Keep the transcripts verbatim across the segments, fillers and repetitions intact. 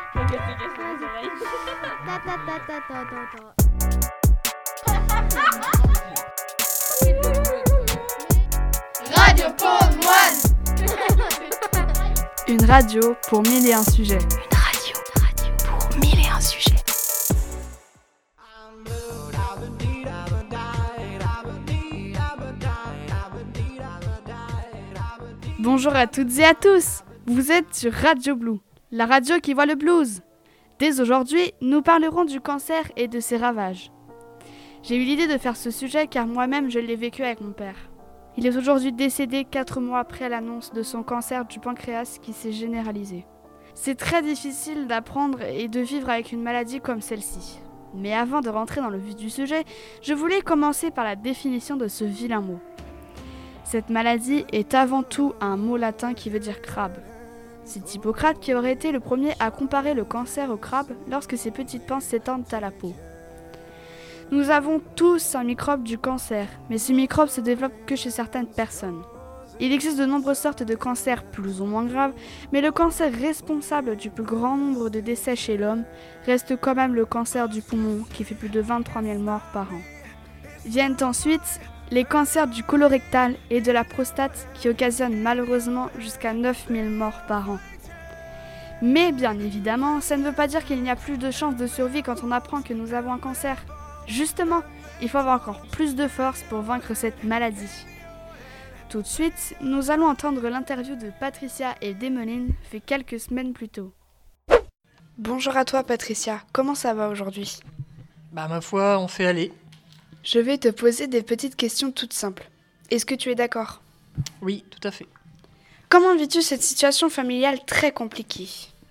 Donc elle s'est cassé les oreilles. Ta ta ta ta ta ta ta. Radio Pond One. Une radio pour mille et un sujets. Une radio, radio pour mille et un sujets. Bonjour à toutes et à tous. Vous êtes sur Radio Blue, la radio qui voit le blues. Dès aujourd'hui, nous parlerons du cancer et de ses ravages. J'ai eu l'idée de faire ce sujet car moi-même je l'ai vécu avec mon père. Il est aujourd'hui décédé quatre mois après l'annonce de son cancer du pancréas qui s'est généralisé. C'est très difficile d'apprendre et de vivre avec une maladie comme celle-ci. Mais avant de rentrer dans le vif du sujet, je voulais commencer par la définition de ce vilain mot. Cette maladie est avant tout un mot latin qui veut dire crabe. C'est Hippocrate qui aurait été le premier à comparer le cancer au crabe lorsque ses petites pinces s'étendent à la peau. Nous avons tous un microbe du cancer, mais ce microbe se développe que chez certaines personnes. Il existe de nombreuses sortes de cancers plus ou moins graves, mais le cancer responsable du plus grand nombre de décès chez l'homme reste quand même le cancer du poumon qui fait plus de vingt-trois mille morts par an. Viennent ensuite les cancers du colorectal et de la prostate qui occasionnent malheureusement jusqu'à neuf mille morts par an. Mais bien évidemment, ça ne veut pas dire qu'il n'y a plus de chances de survie quand on apprend que nous avons un cancer. Justement, il faut avoir encore plus de force pour vaincre cette maladie. Tout de suite, nous allons entendre l'interview de Patricia et d'Emeline fait quelques semaines plus tôt. Bonjour à toi Patricia, comment ça va aujourd'hui ? Bah ma foi, on fait aller. Je vais te poser des petites questions toutes simples. Est-ce que tu es d'accord ? Oui, tout à fait. Comment vis-tu cette situation familiale très compliquée ?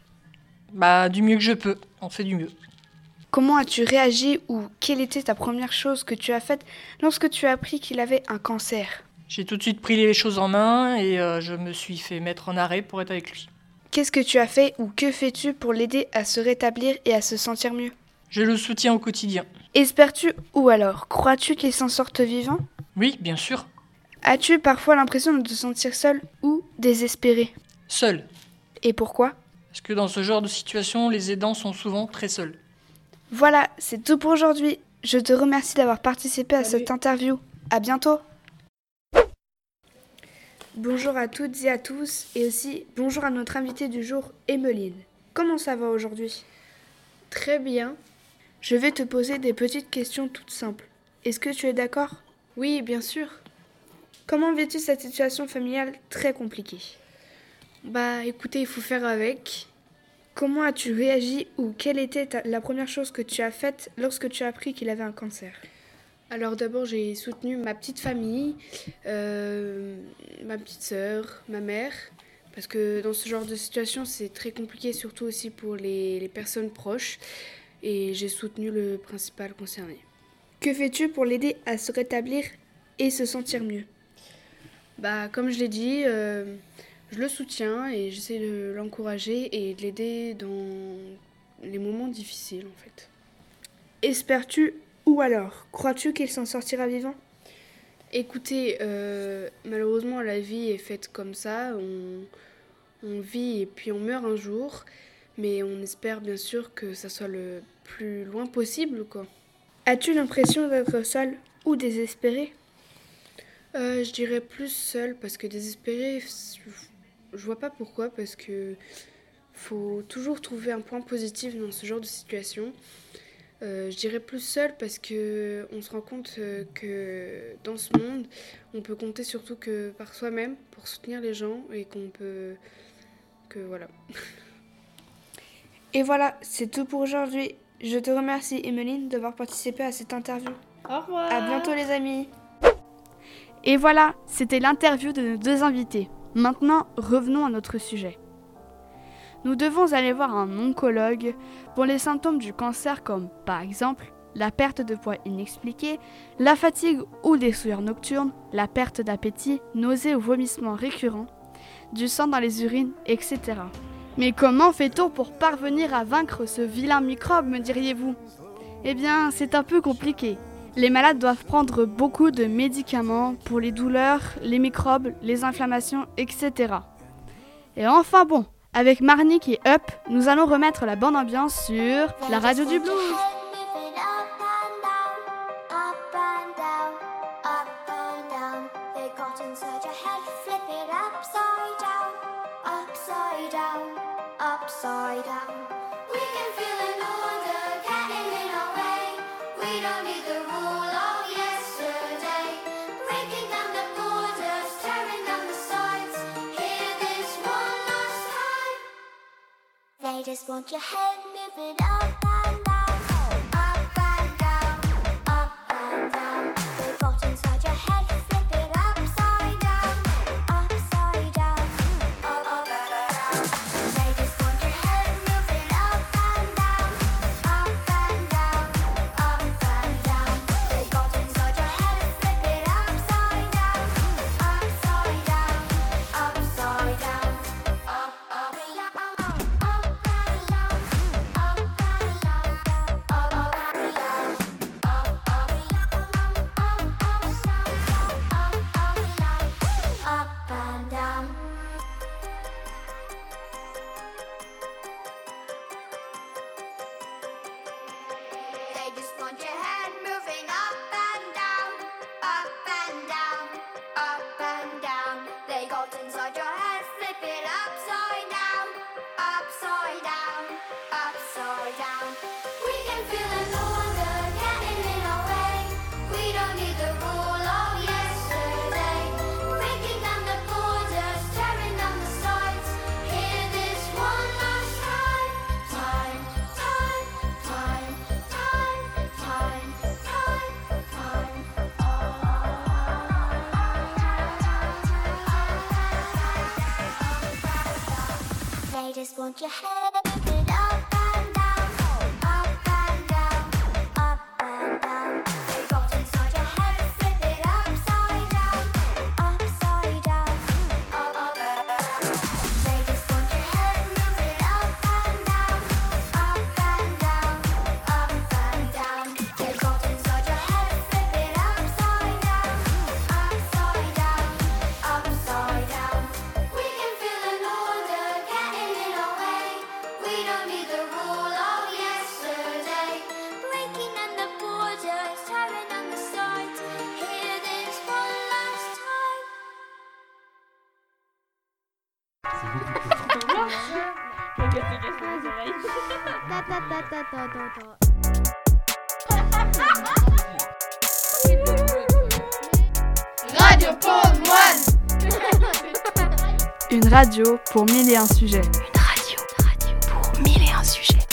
Bah du mieux que je peux, on fait du mieux. Comment as-tu réagi ou quelle était ta première chose que tu as faite lorsque tu as appris qu'il avait un cancer ? J'ai tout de suite pris les choses en main et euh, je me suis fait mettre en arrêt pour être avec lui. Qu'est-ce que tu as fait ou que fais-tu pour l'aider à se rétablir et à se sentir mieux ? Je le soutiens au quotidien. Espères-tu ou alors crois-tu qu'il s'en sorte vivant ? Oui, bien sûr. As-tu parfois l'impression de te sentir seul ou désespéré ? Seul. Et pourquoi ? Parce que dans ce genre de situation, les aidants sont souvent très seuls. Voilà, c'est tout pour aujourd'hui. Je te remercie d'avoir participé à Salut. cette interview. À bientôt. Bonjour à toutes et à tous et aussi bonjour à notre invitée du jour, Emeline. Comment ça va aujourd'hui ? Très bien. Je vais te poser des petites questions toutes simples. Est-ce que tu es d'accord ? Oui, bien sûr. Comment vis-tu cette situation familiale très compliquée ? Bah écoutez, il faut faire avec. Comment as-tu réagi ou quelle était ta- la première chose que tu as faite lorsque tu as appris qu'il avait un cancer ? Alors d'abord, j'ai soutenu ma petite famille, euh, ma petite sœur, ma mère, parce que dans ce genre de situation, c'est très compliqué, surtout aussi pour les, les personnes proches, et j'ai soutenu le principal concerné. Que fais-tu pour l'aider à se rétablir et se sentir mieux ? Bah comme je l'ai dit, euh, je le soutiens et j'essaie de l'encourager et de l'aider dans les moments difficiles en fait. Espères-tu ou alors crois-tu qu'il s'en sortira vivant ? Écoutez, euh, malheureusement la vie est faite comme ça, on, on vit et puis on meurt un jour, mais on espère bien sûr que ça soit le plus loin possible quoi. As-tu l'impression d'être seul ou désespéré ? Euh, je dirais plus seul parce que désespéré, je vois pas pourquoi, parce que faut toujours trouver un point positif dans ce genre de situation. Euh, je dirais plus seul parce que on se rend compte euh, que dans ce monde, on peut compter surtout que par soi-même pour soutenir les gens et qu'on peut que voilà. Et voilà, c'est tout pour aujourd'hui. Je te remercie Emeline d'avoir participé à cette interview. Au revoir. À bientôt les amis. Et voilà, c'était l'interview de nos deux invités. Maintenant, revenons à notre sujet. Nous devons aller voir un oncologue pour les symptômes du cancer comme, par exemple, la perte de poids inexpliquée, la fatigue ou des sueurs nocturnes, la perte d'appétit, nausées ou vomissements récurrents, du sang dans les urines, et cetera. Mais comment fait-on pour parvenir à vaincre ce vilain microbe, me diriez-vous ? Eh bien, c'est un peu compliqué. Les malades doivent prendre beaucoup de médicaments pour les douleurs, les microbes, les inflammations, et cetera. Et enfin bon, Avec Marnik et Up, nous allons remettre la bonne ambiance sur la radio du blues. Upside down. We can feel an order getting in our way. We don't need the rule of yesterday. Breaking down the borders, tearing down the sides. Hear this one last time. They just want your head moving up and down, up and down, up and down. They've got inside your head, flip it upside down, upside down, up, up, down. They just want your head moving up and down, up and down, up and down. They've got inside your head, flip it upside down, upside down, upside down, up, up, down, up and down, up and down, up, up, down, up, up, down, up, up, up and down. They just want your head moving up and down, up and down, up and down. They got inside your head, flip it upside down, upside down, upside down. We can feel an order getting in our way. We don't need the rule of yesterday. Breaking down the borders, tearing down the sides. Hear this one last time. Time, time, time, time, time, time, time. They just want your head moving up and down, up and down, up and down. They got inside your head, flip it upside down, upside down, up, up, down. They just want your head moving up and down, up and down, up and down. They got inside your head, flip it upside down, upside down, upside down. We can feel an order getting in our way. We don't need the rule of yesterday. Breaking down the borders, tearing down the sides. Hear this one last time. Ta ta ta ta ta ta ta. Radio Pond One. Une radio pour mille et un sujets. Une radio, radio pour mille et un sujets.